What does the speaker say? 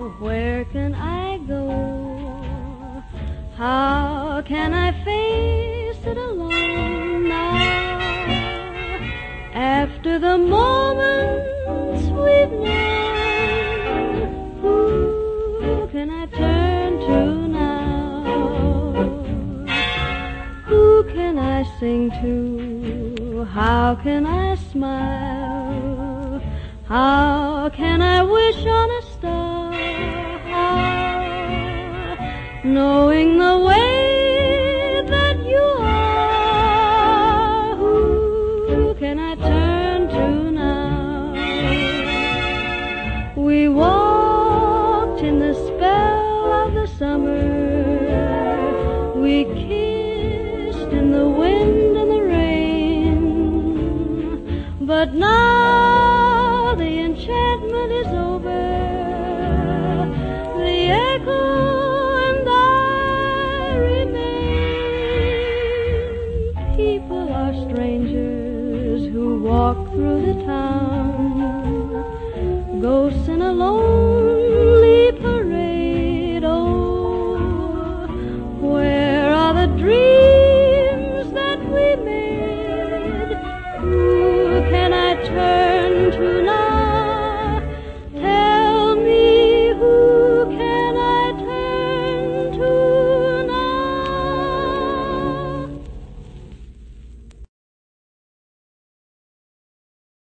where can I go? How can I face it alone now? After the moments we've known, who can I turn to now? Who can I sing to? How can I smile? How can I wish on a star? How, knowing the way that you are, who can I turn to now? We walked in the spell of the summer, we kissed in the wind and the rain, but now the enchantment is over, the echo and I remain. People are strangers who walk through the town, ghosts in a lone